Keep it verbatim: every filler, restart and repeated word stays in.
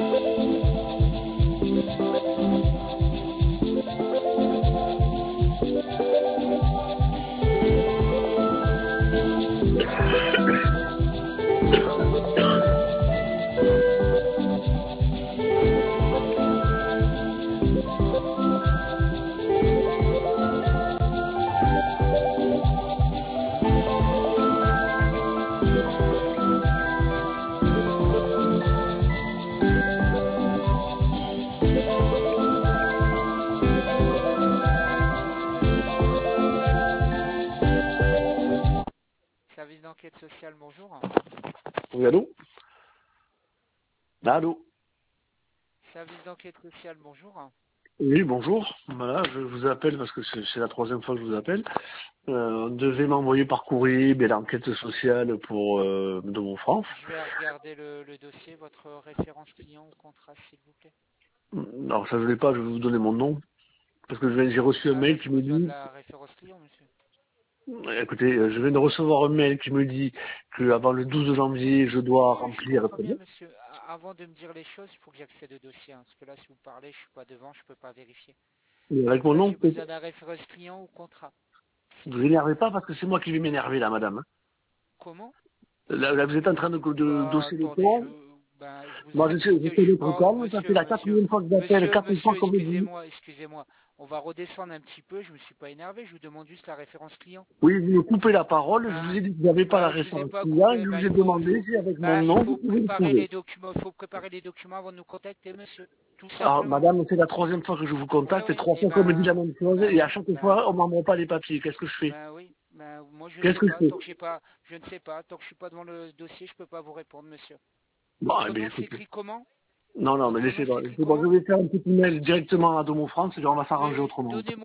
Service d'enquête sociale, bonjour. Oui, allô? Allô? Service d'enquête sociale, bonjour. Oui, bonjour. Voilà, je vous appelle parce que c'est c'est la troisième fois que je vous appelle. Euh, on devait m'envoyer par courrier mais l'enquête sociale pour euh, de mon France. Je vais regarder le, le dossier, votre référence client ou contrat, s'il vous plaît. Alors ça je l'ai pas, je vais vous donner mon nom. Parce que je viens- j'ai reçu un Ah bah mail j'ai qui me besoin de dit, la référence client, monsieur. écoutez, euh, je viens de recevoir un mail qui me dit que avant le douze janvier, je dois Oui, je remplir. comprends bien, monsieur. A- Avant de me dire les choses, il faut que j'accède au dossier, hein, parce que là, si vous parlez, je suis pas devant, je peux pas vérifier. Avec Donc mon là, nom, j'ai besoin d'un référence client ou contrat, s'il vous vous plaît. énervez pas parce que c'est moi qui vais m'énerver là, madame. Comment? Là, là, vous êtes en train de, de Bah dossier le attendez, je, temps. ben, je vous Moi, je sais, je insiste, je sais suis d'être pas calme. Ça fait monsieur, la monsieur, quatrième fois que j'appelle, monsieur, quatre fois monsieur, qu'on me dit. excusez-moi, excusez-moi. On va redescendre un petit peu, je me suis pas énervé, je vous demande juste la référence client. Oui, vous me coupez la parole, je vous Ben, ai dit que vous n'avez pas la ben, je vous ai référence pas client, coupé, je ben vous il ai faut, il demandé faut, si avec mon ben, il nom, vous faut pouvez le préparer les trouver. documents, il faut préparer les documents avant de nous contacter, monsieur. Tout Alors, simplement. madame, c'est la troisième fois que je vous Oui, contacte, et oui, trois et fois qu'on me dit la ben, même chose, ben et à oui, chaque ben, fois, on m'envoie pas les papiers. Qu'est-ce que je fais? ben oui, ben moi je Qu'est-ce sais que je pas, fais? tant que j'ai pas, je ne sais pas, tant que je suis pas devant le dossier, je peux pas vous répondre, monsieur. Bon, eh Votre bien, nom écoutez. s'écrit comment? Non, non, mais Votre nom laissez-moi. s'écrit Laissez-moi. Je comment? vais faire un petit email directement à Domo France, et on va Oui, s'arranger oui, autrement. donnez-moi